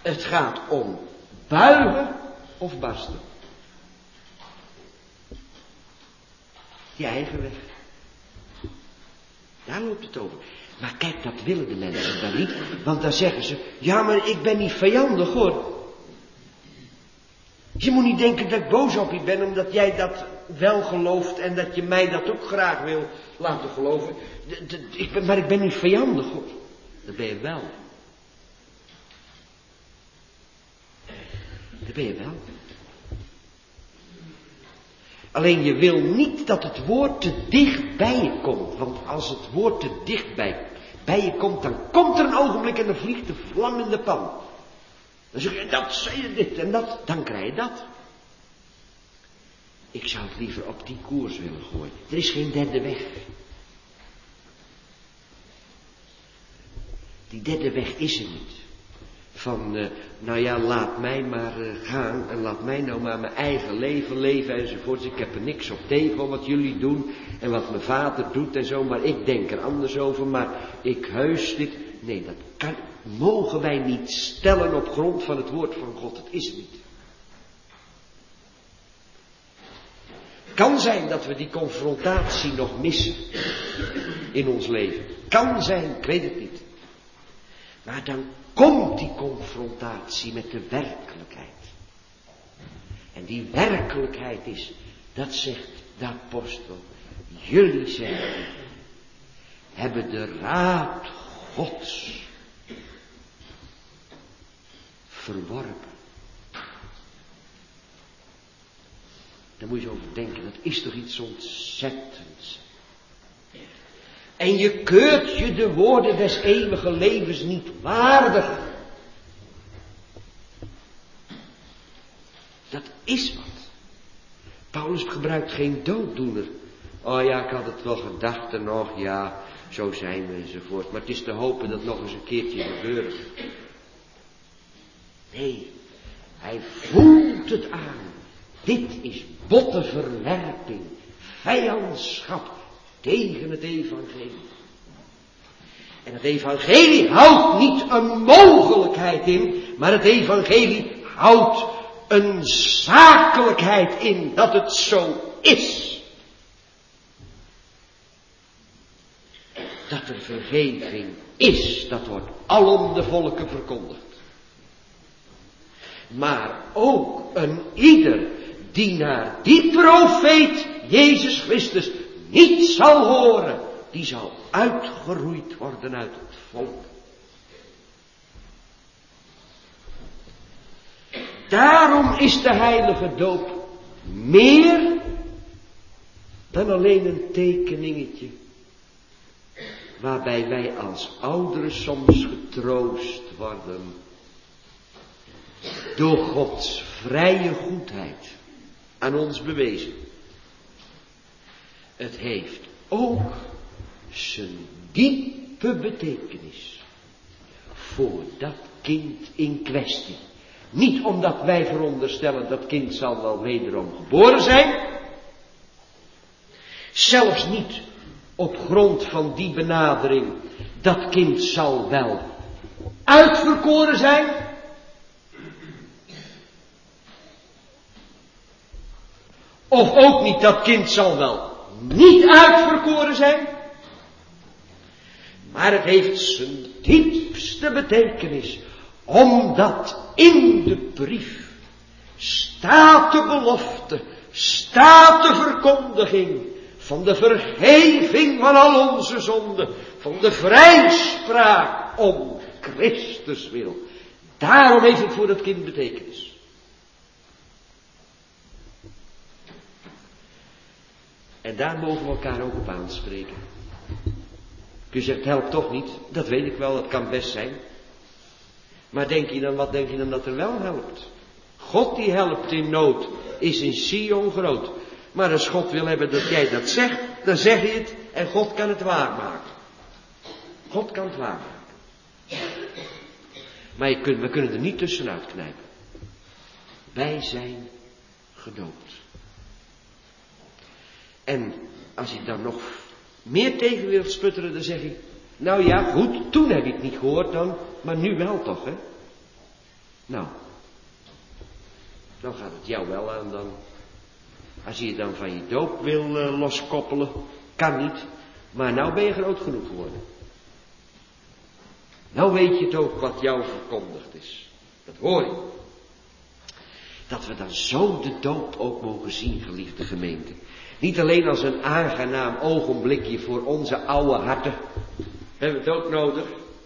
Het gaat om buigen of barsten. Je eigen weg. Daar loopt het over. Maar kijk, dat willen de mensen dan niet. Want dan zeggen ze, ja, maar ik ben niet vijandig hoor. Je moet niet denken dat ik boos op je ben, omdat jij dat wel gelooft en dat je mij dat ook graag wil laten geloven. De, de, ik ben, maar ik ben niet vijandig hoor. Dat ben je wel. Dat ben je wel. Alleen je wil niet dat het woord te dicht bij je komt. Want als het woord te dicht bij, bij je komt, dan komt er een ogenblik en dan vliegt de vlam in de pan. Dan zeg je, dat zei je dit en dat, dan krijg je dat. Ik zou het liever op die koers willen gooien. Er is geen derde weg. Die derde weg is er niet. Van, uh, nou ja, laat mij maar uh, gaan en laat mij nou maar mijn eigen leven leven enzovoorts. Ik heb er niks op tegen wat jullie doen en wat mijn vader doet en zo, maar ik denk er anders over, maar ik heus dit. Nee, dat kan, mogen wij niet stellen op grond van het woord van God. Het is er niet. Kan zijn dat we die confrontatie nog missen in ons leven. Kan zijn, ik weet het niet. Maar dan komt die confrontatie met de werkelijkheid. En die werkelijkheid is, dat zegt de apostel, jullie zeggen, hebben de raad Gods verworpen. Daar moet je over denken, dat is toch iets ontzettends. En je keurt je de woorden des eeuwige levens niet waardig. Dat is wat. Paulus gebruikt geen dooddoener. Oh ja, ik had het wel gedacht en nog, ja, zo zijn we enzovoort. Maar het is te hopen dat het nog eens een keertje gebeurt. Nee, hij voelt het aan. Dit is botte verwerping, vijandschap tegen het evangelie. En het evangelie houdt niet een mogelijkheid in, maar het evangelie houdt een zakelijkheid in dat het zo is. Dat er vergeving is, dat wordt alom de volken verkondigd. Maar ook een ieder die naar die profeet Jezus Christus niet zal horen, die zal uitgeroeid worden uit het volk. Daarom is de heilige doop meer dan alleen een tekeningetje, waarbij wij als ouderen soms getroost worden door Gods vrije goedheid aan ons bewezen. Het heeft ook zijn diepe betekenis voor dat kind in kwestie. Niet omdat wij veronderstellen dat kind zal wel wederom geboren zijn. Zelfs niet op grond van die benadering, dat kind zal wel uitverkoren zijn. Of ook niet, dat kind zal wel niet uitverkoren zijn. Maar het heeft zijn diepste betekenis. Omdat in de brief staat de belofte, staat de verkondiging van de vergeving van al onze zonden, van de vrijspraak om Christus wil. Daarom heeft het voor dat kind betekenis. En daar mogen we elkaar ook op aanspreken. Je zegt, het helpt toch niet. Dat weet ik wel, dat kan best zijn. Maar denk je dan, wat denk je dan dat er wel helpt? God die helpt in nood, is in Sion groot. Maar als God wil hebben dat jij dat zegt, dan zeg je het en God kan het waarmaken. God kan het waarmaken. Maar je kunt, we kunnen er niet tussenuit knijpen. Wij zijn gedoopt. En als je dan nog meer tegen wilt sputteren, dan zeg ik, nou ja, goed, toen heb ik het niet gehoord dan, maar nu wel toch, hè? Nou, dan gaat het jou wel aan dan. Als je je dan van je doop wil uh, loskoppelen, kan niet. Maar nou ben je groot genoeg geworden. Nou weet je het ook wat jou verkondigd is. Dat hoor je. Dat we dan zo de doop ook mogen zien, geliefde gemeente. Niet alleen als een aangenaam ogenblikje voor onze oude harten. Hebben we het ook nodig?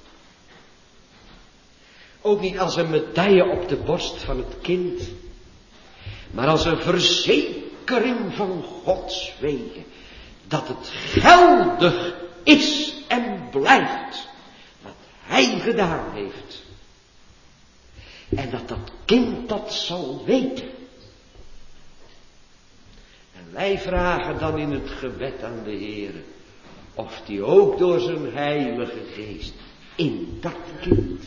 Ook niet als een medaille op de borst van het kind. Maar als een verzekering van Gods wegen. Dat het geldig is en blijft. Wat Hij gedaan heeft. En dat dat kind dat zal weten. En wij vragen dan in het gebed aan de Heer. Of die ook door zijn heilige geest in dat kind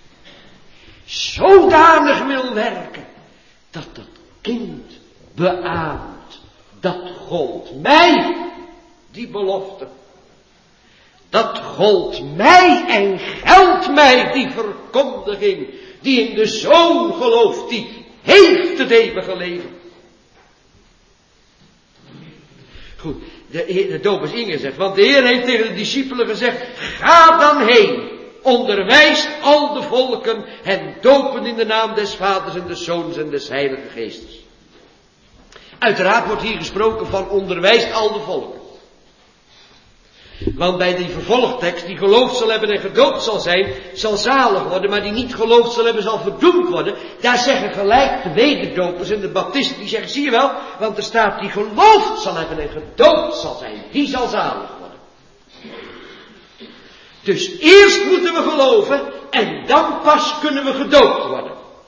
zodanig wil werken. Dat dat kind beaamt. Dat gold mij. Die belofte. Dat gold mij en geldt mij die verkondiging. Die in de Zoon gelooft. Die heeft het eeuwige leven. Goed, de, de doop is ingezegd. Want de Heer heeft tegen de discipelen gezegd. Ga dan heen. Onderwijst al de volken. En dopen in de naam des Vaders en des Zoons en des Heilige Geestes. Uiteraard wordt hier gesproken van onderwijst al de volken. Want bij die vervolgtekst, die geloofd zal hebben en gedoopt zal zijn, zal zalig worden, maar die niet geloofd zal hebben, zal verdoemd worden. Daar zeggen gelijk de wederdopers en de baptisten, die zeggen, zie je wel, want er staat die geloofd zal hebben en gedoopt zal zijn, die zal zalig worden. Dus eerst moeten we geloven en dan pas kunnen we gedoopt worden.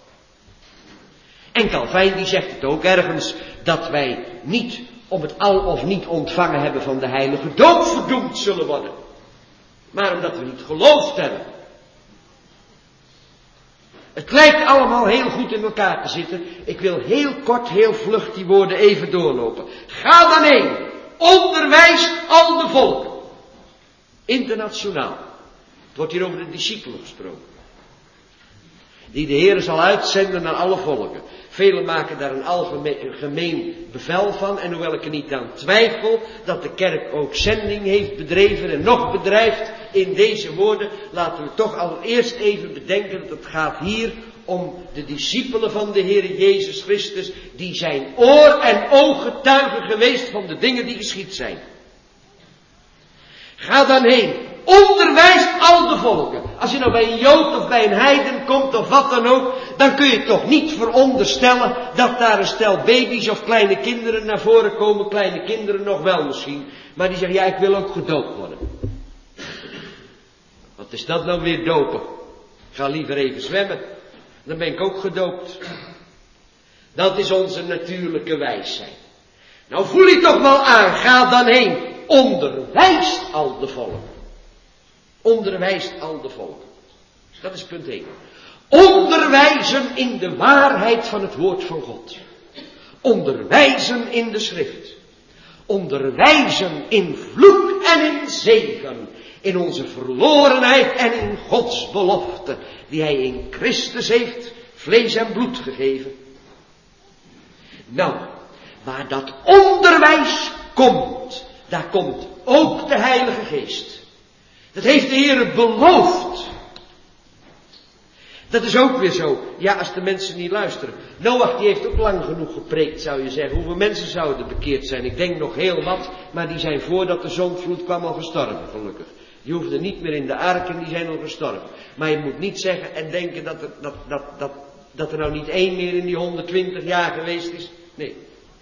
En Calvijn die zegt het ook ergens, dat wij niet om het al of niet ontvangen hebben van de heilige doop verdoemd zullen worden. Maar omdat we niet geloofd hebben. Het lijkt allemaal heel goed in elkaar te zitten. Ik wil heel kort, heel vlug die woorden even doorlopen. Ga dan heen. Onderwijs al de volken. Internationaal. Het wordt hier over de discipelen gesproken. Die de Heer zal uitzenden naar alle volken. Velen maken daar een algemeen bevel van. En hoewel ik er niet aan twijfel dat de kerk ook zending heeft bedreven en nog bedrijft in deze woorden. Laten we toch allereerst even bedenken dat het gaat hier om de discipelen van de Heer Jezus Christus. Die zijn oor en ooggetuigen geweest van de dingen die geschied zijn. Ga dan heen. Onderwijst al de volken. Als je nou bij een Jood of bij een heiden komt of wat dan ook, dan kun je toch niet veronderstellen dat daar een stel baby's of kleine kinderen naar voren komen. Kleine kinderen nog wel misschien. Maar die zeggen, ja, ik wil ook gedoopt worden. Wat is dat nou weer dopen? Ik ga liever even zwemmen. Dan ben ik ook gedoopt. Dat is onze natuurlijke wijsheid. Nou voel je toch wel aan, ga dan heen. Onderwijst al de volken. Onderwijst al de volken. Dat is punt één. Onderwijzen in de waarheid van het woord van God. Onderwijzen in de schrift. Onderwijzen in vloek en in zegen. In onze verlorenheid en in Gods belofte. Die Hij in Christus heeft vlees en bloed gegeven. Nou, waar dat onderwijs komt, daar komt ook de Heilige Geest. Dat heeft de Heer beloofd. Dat is ook weer zo. Ja, als de mensen niet luisteren. Noach die heeft ook lang genoeg gepreekt, zou je zeggen. Hoeveel mensen zouden bekeerd zijn? Ik denk nog heel wat. Maar die zijn voordat de zondvloed kwam al gestorven, gelukkig. Die hoefden niet meer in de ark en die zijn al gestorven. Maar je moet niet zeggen en denken dat er, dat, dat, dat, dat er nou niet één meer in die honderdtwintig jaar geweest is. Nee.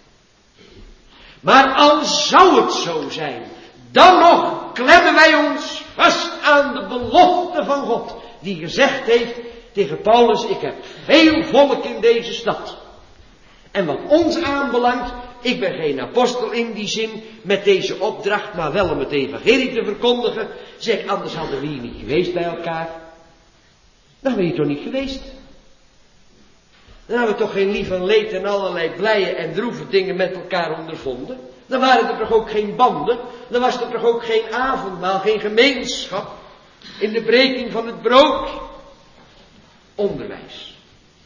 Maar al zou het zo zijn, dan nog klemmen wij ons vast aan de belofte van God. Die gezegd heeft tegen Paulus, ik heb veel volk in deze stad. En wat ons aanbelangt, ik ben geen apostel in die zin met deze opdracht, maar wel om het evangelie te verkondigen. Zeg, anders hadden we hier niet geweest bij elkaar. Dan hadden we hier toch niet geweest. Dan hadden we toch geen lief en leed en allerlei blije en droeve dingen met elkaar ondervonden. Dan waren er toch ook geen banden. Dan was er toch ook geen avondmaal, geen gemeenschap. In de breking van het brood. Onderwijs.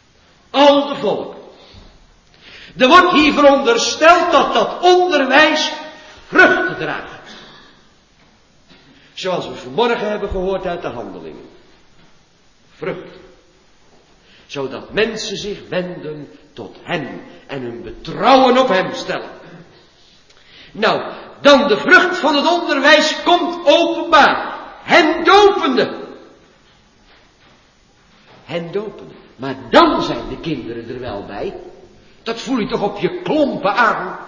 Al de volken. Er wordt hier verondersteld dat dat onderwijs vruchten draagt. Zoals we vanmorgen hebben gehoord uit de Handelingen. Vruchten. Zodat mensen zich wenden tot hem en hun betrouwen op hem stellen. Nou, dan de vrucht van het onderwijs komt openbaar. Hen dopende. Hen dopende. Maar dan zijn de kinderen er wel bij. Dat voel je toch op je klompen aan.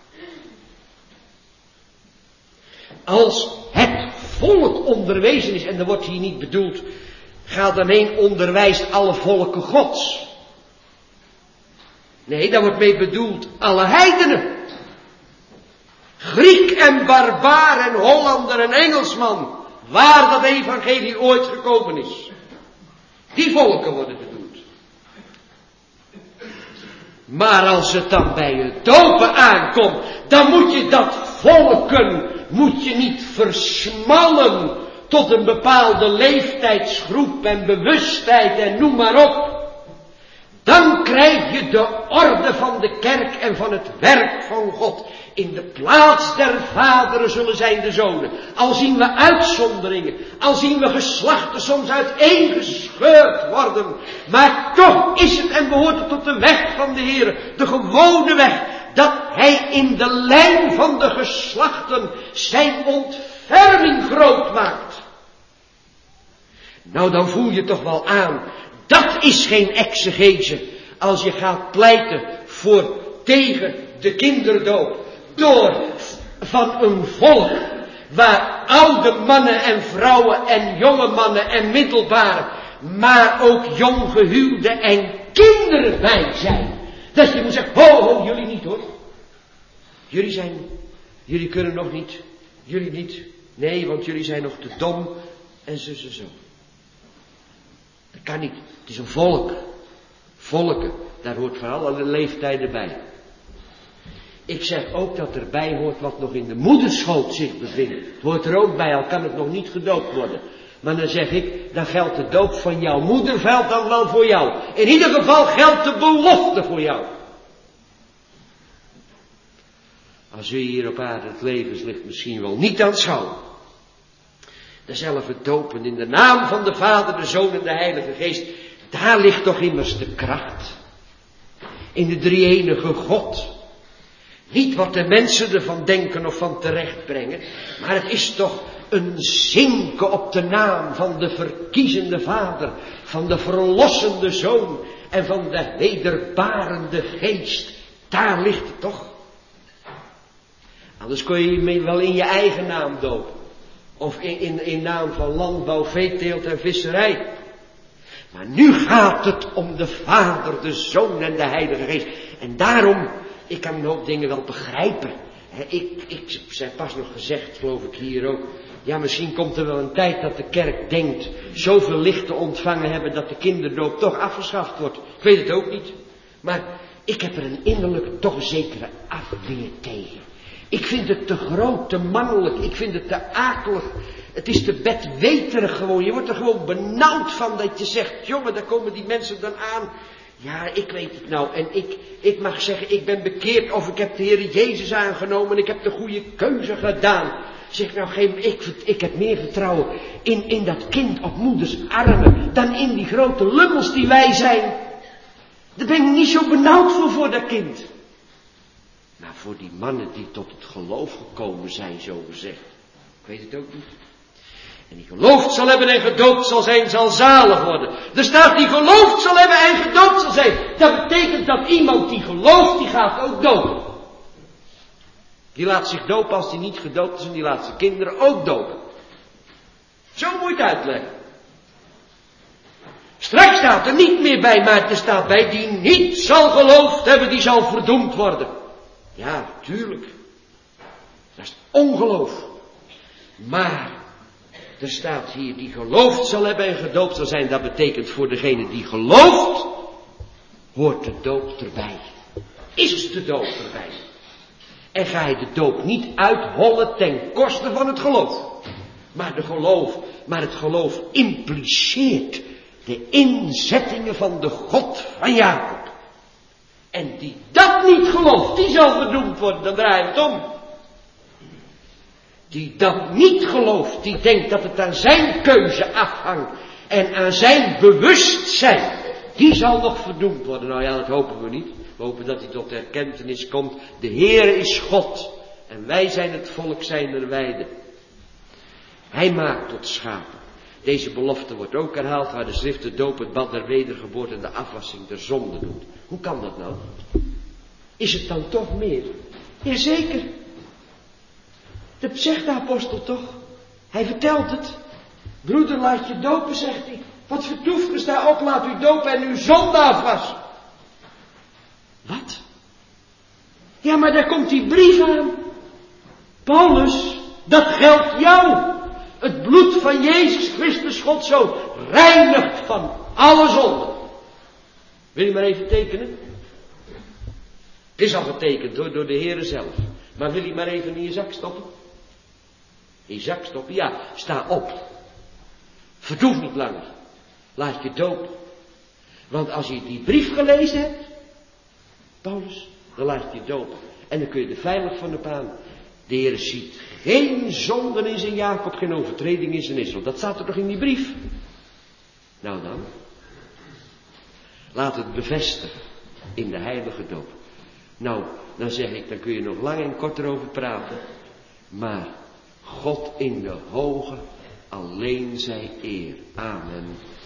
Als het volk onderwezen is, en er wordt hier niet bedoeld, ga dan heen onderwijst alle volken Gods. Nee, daar wordt mee bedoeld alle heidenen. Griek en barbaar en Hollander en Engelsman, waar dat evangelie ooit gekomen is. Die volken worden bedoeld. Maar als het dan bij het dopen aankomt, dan moet je dat volken, moet je niet versmallen tot een bepaalde leeftijdsgroep en bewustheid en noem maar op. Dan krijg je de orde van de kerk en van het werk van God. In de plaats der vaderen zullen zijn de zonen. Al zien we uitzonderingen, al zien we geslachten soms uiteengescheurd worden. Maar toch is het en behoort het tot de weg van de Heer, de gewone weg, dat Hij in de lijn van de geslachten zijn ontferming groot maakt. Nou, dan voel je toch wel aan, dat is geen exegese als je gaat pleiten voor tegen de kinderdoop. Door van een volk waar oude mannen en vrouwen en jonge mannen en middelbare, maar ook jong gehuwden en kinderen bij zijn. Dat je moet zeggen, ho ho, jullie niet hoor. Jullie zijn, jullie kunnen nog niet, jullie niet. Nee, want jullie zijn nog te dom en zo zo zo. Dat kan niet. Het is een volk. Volken, daar hoort vooral alle leeftijden bij. Ik zeg ook dat erbij hoort wat nog in de moederschoot zich bevindt. Het hoort er ook bij, al kan het nog niet gedoopt worden. Maar dan zeg ik, dan geldt de doop van jouw moeder, geldt dan wel voor jou. In ieder geval geldt de belofte voor jou. Als u hier op aarde het levenslicht misschien wel niet aanschouwt. Dezelfde dopen in de naam van de Vader, de Zoon en de Heilige Geest. Daar ligt toch immers de kracht. In de drie-enige God. Niet wat de mensen ervan denken of van terecht brengen. Maar het is toch een zinken op de naam van de verkiezende Vader. Van de verlossende Zoon. En van de wederbarende Geest. Daar ligt het toch. Anders kun je je wel in je eigen naam dopen. Of in, in, in naam van landbouw, veeteelt en visserij. Maar nu gaat het om de Vader, de Zoon en de Heilige Geest. En daarom, ik kan een hoop dingen wel begrijpen. He, ik, ik zei pas nog gezegd, geloof ik hier ook. Ja, misschien komt er wel een tijd dat de kerk denkt zoveel licht te ontvangen hebben dat de kinderdoop toch afgeschaft wordt. Ik weet het ook niet. Maar ik heb er een innerlijk toch een zekere afweer tegen. Ik vind het te groot, te mannelijk. Ik vind het te akelig. Het is te bedweterig gewoon. Je wordt er gewoon benauwd van dat je zegt, jongen, daar komen die mensen dan aan. Ja, ik weet het nou. En ik, ik mag zeggen, ik ben bekeerd of ik heb de Heer Jezus aangenomen en ik heb de goede keuze gedaan. Zeg nou, geen, ik, ik heb meer vertrouwen in, in dat kind op moeders armen dan in die grote lummels die wij zijn. Daar ben ik niet zo benauwd voor, voor dat kind. Maar voor die mannen die tot het geloof gekomen zijn, zo gezegd. Ik weet het ook niet. En die geloofd zal hebben en gedoopt zal zijn, zal zalig worden. Er staat die geloofd zal hebben en gedoopt zal zijn. Dat betekent dat iemand die gelooft, die gaat ook dopen. Die laat zich dopen als die niet gedoopt is en die laat zijn kinderen ook dopen. Zo moet je het uitleggen. Straks staat er niet meer bij, maar er staat bij die niet zal geloofd hebben, die zal verdoemd worden. Ja, tuurlijk. Dat is ongeloof. Maar er staat hier die geloofd zal hebben en gedoopt zal zijn. Dat betekent voor degene die gelooft, hoort de doop erbij. Is de doop erbij. En ga je de doop niet uithollen ten koste van het geloof. Maar, de geloof, maar het geloof impliceert De inzettingen van de God van Jacob. En die dat niet gelooft, die zal verdoemd worden, dan draaien we het om. Die dat niet gelooft, die denkt dat het aan zijn keuze afhangt en aan zijn bewustzijn, die zal nog verdoemd worden. Nou ja, dat hopen we niet. We hopen dat hij tot erkentenis komt. De Heere is God en wij zijn het volk zijner weide. Hij maakt tot schapen. Deze belofte wordt ook herhaald waar de schrift de doop, het bad der wedergeboorte en de afwassing der zonde doet. Hoe kan dat nou? Is het dan toch meer? Jazeker. Dat zegt de apostel toch? Hij vertelt het. Broeder, laat je dopen, zegt hij. Wat vertoeft er, sta op, laat u dopen en uw zonde afwassen. Wat? Ja, maar daar komt die brief aan. Paulus, dat geldt jou. Het bloed van Jezus Christus, God zo, reinigt van alle zonde. Wil je maar even tekenen? Het is al getekend hoor, door de Heere zelf. Maar wil je maar even in je zak stoppen? In je zak stoppen? Ja, sta op. Verdoef niet langer. Laat je dopen. Want als je die brief gelezen hebt, Paulus, dan laat je dopen. En dan kun je er veilig van op aan. De Heer ziet geen zonden in zijn Jacob, geen overtreding in zijn Israël. Dat staat er toch in die brief? Nou dan. Laat het bevestigen in de heilige doop. Nou, dan zeg ik, dan kun je nog lang en kort erover praten. Maar God in de hoge, alleen zij eer. Amen.